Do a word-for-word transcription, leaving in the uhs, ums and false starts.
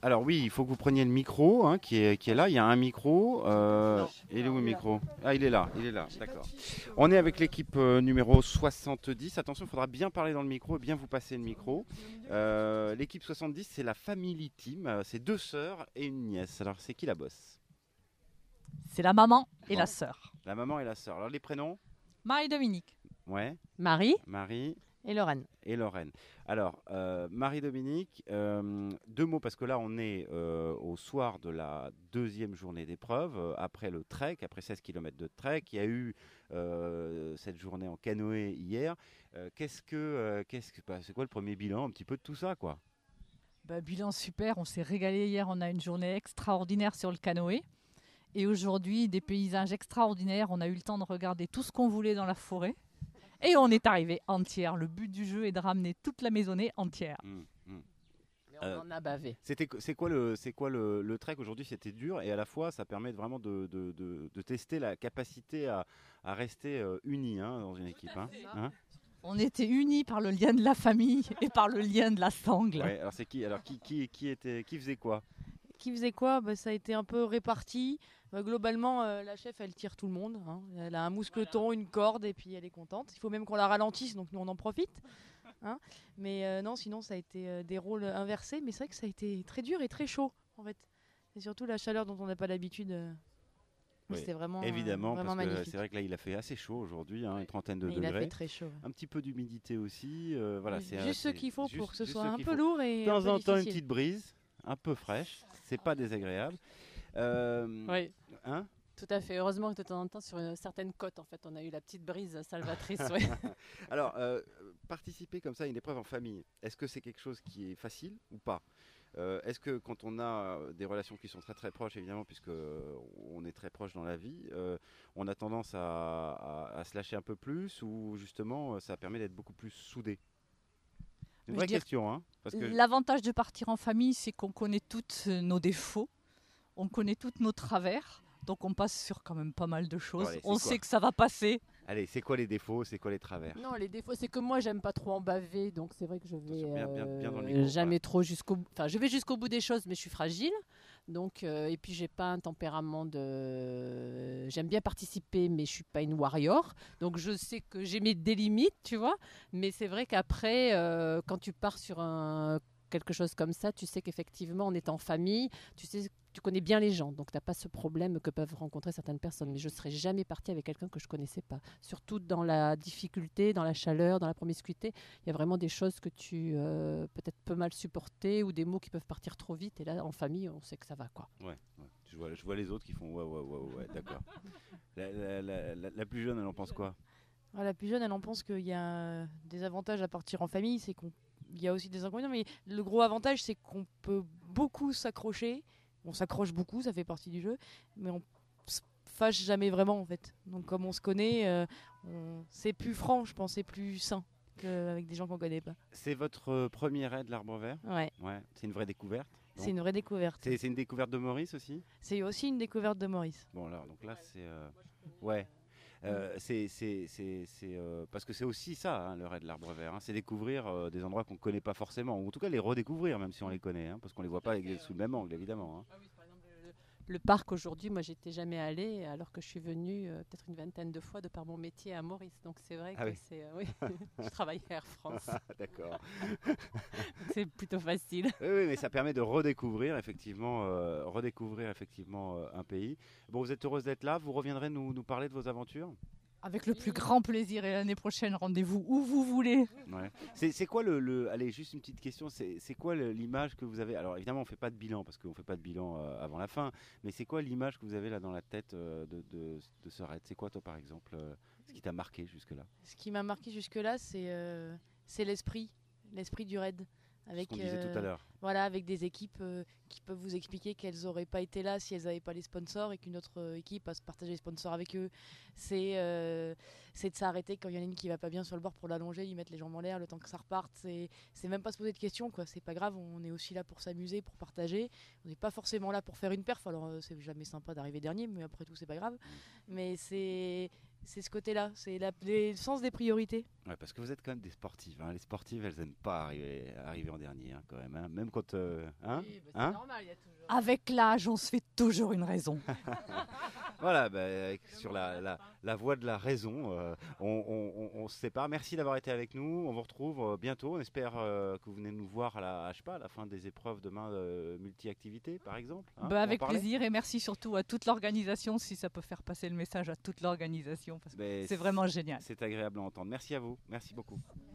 alors oui, il faut que vous preniez le micro hein, qui, est, qui est là. Il y a un micro. Euh, il est où le micro? Ah, il est là, il est là, d'accord. On est avec l'équipe euh, numéro soixante-dix. Attention, il faudra bien parler dans le micro et bien vous passer le micro. Euh, l'équipe soixante-dix, c'est la Family Team. Euh, C'est deux sœurs et une nièce. Alors, c'est qui la bosse? C'est la maman et Bon. la sœur. La maman et la sœur. Alors, les prénoms? Marie-Dominique. Ouais. Marie Marie et Lorraine. et Lorraine. Alors, euh, Marie-Dominique, euh, deux mots, parce que là, on est euh, au soir de la deuxième journée d'épreuve, euh, après le trek, après seize kilomètres de trek. Il y a eu euh, cette journée en canoë hier. Euh, qu'est-ce que, euh, qu'est-ce que, bah, c'est quoi le premier bilan, un petit peu de tout ça, quoi? Bah, bilan super, on s'est régalé hier, on a une journée extraordinaire sur le canoë. Et aujourd'hui, des paysages extraordinaires, on a eu le temps de regarder tout ce qu'on voulait dans la forêt. Et on est arrivé entière. Le but du jeu est de ramener toute la maisonnée entière. Mmh, mmh. Mais on Euh, en a bavé. C'était, c'est quoi le, c'est quoi le, le trek aujourd'hui? C'était dur et à la fois, ça permet vraiment de, de, de, de tester la capacité à, à rester euh, unis hein, dans une équipe. Hein, hein On était unis par le lien de la famille et par le lien de la sangle. Ouais, alors c'est qui, alors qui, qui, qui était, qui faisait quoi? Qui faisait quoi? Bah, ça a été un peu réparti. Bah, globalement, euh, la chef, elle tire tout le monde. Hein. Elle a un mousqueton, une corde, et puis elle est contente. Il faut même qu'on la ralentisse, donc nous, on en profite. Hein. Mais euh, non, sinon, ça a été euh, des rôles inversés. Mais c'est vrai que ça a été très dur et très chaud, en fait. C'est surtout la chaleur dont on n'a pas l'habitude. Euh... Oui, C'était vraiment, évidemment, euh, vraiment parce que magnifique. c'est vrai que là, il a fait assez chaud aujourd'hui, hein, une trentaine de Mais il degrés. a fait très chaud. Un petit peu d'humidité aussi. euh, voilà, Oui, c'est, juste ce c'est qu'il faut juste- pour que ce juste soit ce un qu'il peu faut. lourd et De un temps peu en temps, une difficile. petite brise, un peu fraîche. C'est pas désagréable. Euh, Oui, hein tout à fait. Heureusement que de temps en temps, sur une certaine côte, en fait, on a eu la petite brise salvatrice. Ouais. Alors, euh, participer comme ça à une épreuve en famille, est-ce que c'est quelque chose qui est facile ou pas? Euh, Est-ce que quand on a des relations qui sont très très proches, évidemment, puisque on est très proche dans la vie, euh, on a tendance à, à- à se lâcher un peu plus ou justement ça permet d'être beaucoup plus soudé? C'est une Je vraie dirais- question, hein, parce que L'avantage de partir en famille, c'est qu'on connaît tous nos défauts, on connaît tous nos travers, donc on passe sur quand même pas mal de choses. Bon, allez, c'est on quoi sait que ça va passer. allez, c'est quoi les défauts, c'est quoi les travers? Non, les défauts, c'est que moi, j'aime pas trop en baver, donc c'est vrai que je vais Attention, bien- bien- bien dans le euh, micro, jamais trop jusqu'au bout. Enfin, je vais jusqu'au bout des choses, mais je suis fragile. Donc, euh, et puis j'ai pas un tempérament de. J'aime bien participer, mais je suis pas une warrior. Donc, je sais que j'ai mes des limites, tu vois. Mais c'est vrai qu'après, euh, quand tu pars sur un quelque chose comme ça, tu sais qu'effectivement, on est en famille, tu sais, tu connais bien les gens, donc tu n'as pas ce problème que peuvent rencontrer certaines personnes. Mais je ne serais jamais partie avec quelqu'un que je ne connaissais pas. Surtout dans la difficulté, dans la chaleur, dans la promiscuité, il y a vraiment des choses que tu euh, peut-être peux mal supporter ou des mots qui peuvent partir trop vite. Et là, en famille, on sait que ça va, quoi. Ouais, ouais. Je, vois, je vois les autres qui font ouais, ouais, ouais, ouais, ouais, d'accord. La, la- la- la- la plus jeune, elle en pense quoi? Ah, la plus jeune, elle en pense qu'il y a des avantages à partir en famille, c'est qu'on il y a aussi des inconvénients, mais le gros avantage, c'est qu'on peut beaucoup s'accrocher. On s'accroche beaucoup, ça fait partie du jeu, mais on se fâche jamais vraiment en fait. Donc comme on se connaît, euh, on... c'est plus franc, je pense, c'est plus sain qu'avec des gens qu'on connaît pas. C'est votre euh, premier raid de l'Arbre Vert? Ouais, Ouais, c'est une vraie découverte. c'est une vraie découverte. C'est c'est une découverte de Maurice aussi? C'est aussi une découverte de Maurice. Bon, alors, donc là, c'est. euh, Ouais. Euh, c'est c'est- c'est- c'est, euh, parce que c'est aussi ça, hein, le raid de l'Arbre Vert. Hein, c'est découvrir euh, des endroits qu'on ne connaît pas forcément, ou en tout cas les redécouvrir, même si on les connaît, hein, parce qu'on ne les voit pas avec- sous le même angle, évidemment. Hein. Le parc aujourd'hui, moi j'étais jamais allée alors que je suis venue euh, peut-être une vingtaine de fois de par mon métier à Maurice. Donc c'est vrai Ah que oui. c'est. euh, oui, je travaille à Air France. Ah, d'accord. Donc c'est plutôt facile. Oui, oui, mais ça permet de redécouvrir effectivement, euh, redécouvrir effectivement euh, un pays. Bon, vous êtes heureuse d'être là. Vous reviendrez nous, nous parler de vos aventures? Avec le plus grand plaisir et l'année prochaine, rendez-vous où vous voulez. Ouais. C'est c'est quoi le, le- Allez, juste une petite question. C'est c'est quoi le- l'image que vous avez? Alors évidemment, on fait pas de bilan parce qu'on fait pas de bilan euh, avant la fin. Mais c'est quoi l'image que vous avez là dans la tête euh, de, de, de ce raid? C'est quoi toi, par exemple, euh, ce qui t'a marqué jusque-là? Ce qui m'a marqué jusque-là, c'est euh, c'est l'esprit, l'esprit du raid. Avec, Ce qu'on disait tout à euh, l'heure. Voilà, avec des équipes euh, qui peuvent vous expliquer qu'elles n'auraient pas été là si elles n'avaient pas les sponsors et qu'une autre euh, équipe va se partager les sponsors avec eux. C'est euh, c'est de s'arrêter quand il y en a une qui va pas bien sur le bord pour l'allonger, lui mettre les jambes en l'air le temps que ça reparte. C'est c'est même pas se poser de questions, quoi. C'est pas grave, on est aussi là pour s'amuser, pour partager. On n'est pas forcément là pour faire une perf, alors euh, c'est jamais sympa d'arriver dernier, mais après tout, c'est pas grave. Mais c'est c'est ce côté-là, c'est la- le sens des priorités. Ouais, parce que vous êtes quand même des sportives. Hein. Les sportives, elles n'aiment pas arriver, arriver en dernier, hein, quand même. Hein. Même quand. euh, hein Hein normal, il y a toujours. Avec l'âge, on se fait toujours une raison. Voilà, bah, avec- sur la, la, la voie de la raison, euh, on, on- on- on se sépare. Merci d'avoir été avec nous. On vous retrouve euh, bientôt. On espère euh, que vous venez nous voir à la, je sais pas, à la fin des épreuves demain euh, multi-activités, par exemple. hein, Bah, pour en avec parler. plaisir et merci surtout à toute l'organisation, si ça peut faire passer le message à toute l'organisation, parce que Mais c'est vraiment génial. C'est agréable à entendre. Merci à vous. Merci beaucoup.